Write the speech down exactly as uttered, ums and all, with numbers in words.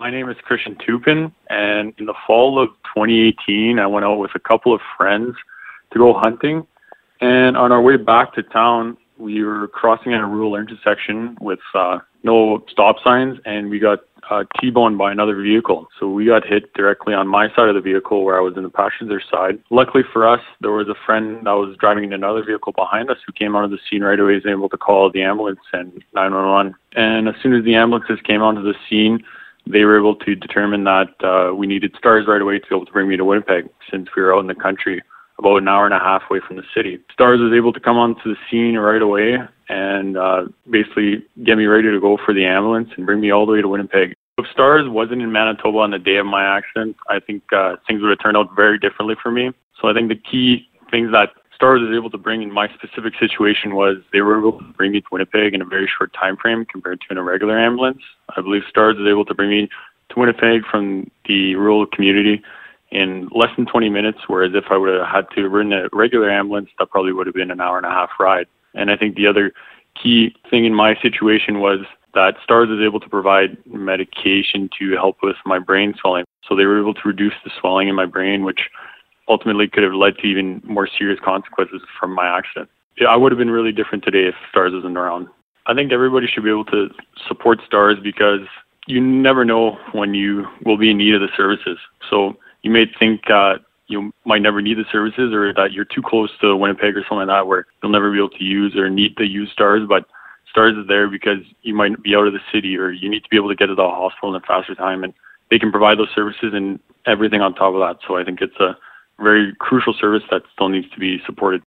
My name is Christian Tupin, and in the fall of twenty eighteen, I went out with a couple of friends to go hunting. And on our way back to town, we were crossing at a rural intersection with uh, no stop signs, and we got uh, T-boned by another vehicle. So we got hit directly on my side of the vehicle where I was in the passenger side. Luckily for us, there was a friend that was driving in another vehicle behind us who came onto the scene right away, was able to call the ambulance and nine one one. And as soon as the ambulances came onto the scene, they were able to determine that uh, we needed STARS right away to be able to bring me to Winnipeg, since we were out in the country about an hour and a half away from the city. STARS was able to come onto the scene right away and uh, basically get me ready to go for the ambulance and bring me all the way to Winnipeg. If STARS wasn't in Manitoba on the day of my accident, I think uh, things would have turned out very differently for me. So I think the key things that STARS was able to bring in my specific situation was they were able to bring me to Winnipeg in a very short time frame compared to in a regular ambulance. I believe STARS was able to bring me to Winnipeg from the rural community in less than twenty minutes, whereas if I would have had to run a regular ambulance, that probably would have been an hour and a half ride. And I think the other key thing in my situation was that STARS was able to provide medication to help with my brain swelling. So they were able to reduce the swelling in my brain, which ultimately could have led to even more serious consequences from my accident. Yeah, I would have been really different today if STARS wasn't around. I think everybody should be able to support STARS because you never know when you will be in need of the services. So you may think uh, you might never need the services, or that you're too close to Winnipeg or something like that where you'll never be able to use or need to use STARS, but STARS is there because you might be out of the city or you need to be able to get to the hospital in a faster time, and they can provide those services and everything on top of that. So I think it's a very crucial service that still needs to be supported.